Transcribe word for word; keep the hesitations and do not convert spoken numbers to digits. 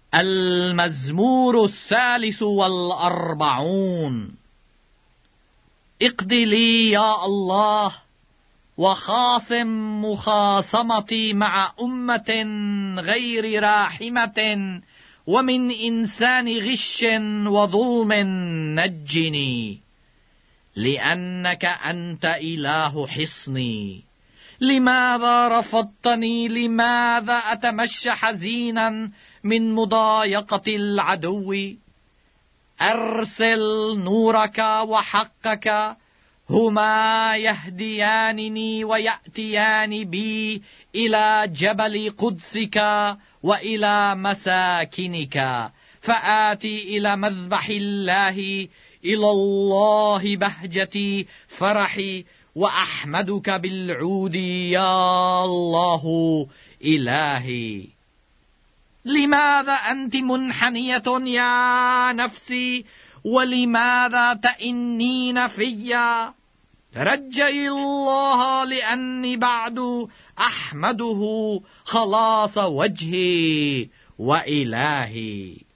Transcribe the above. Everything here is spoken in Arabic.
المزمور الثالث والأربعون. اقض لي يا الله، وخاصم مخاصمتي مع أمة غير راحمة، ومن إنسان غش وظلم نجني، لأنك أنت إله حصني. لماذا رفضتني؟ لماذا أتمشى حزينا من مضايقة العدو؟ أرسل نورك وحقك، هما يهديانني ويأتيان بي إلى جبل قدسك وإلى مساكنك، فآتي إلى مذبح الله، إلى الله بهجتي فرحي، وأحمدك بالعود يا الله إلهي. لماذا أنت منحنية يا نفسي؟ ولماذا تئنين في؟ ترجي الله، لأني بعد أحمده خلاص وجهي وإلهي.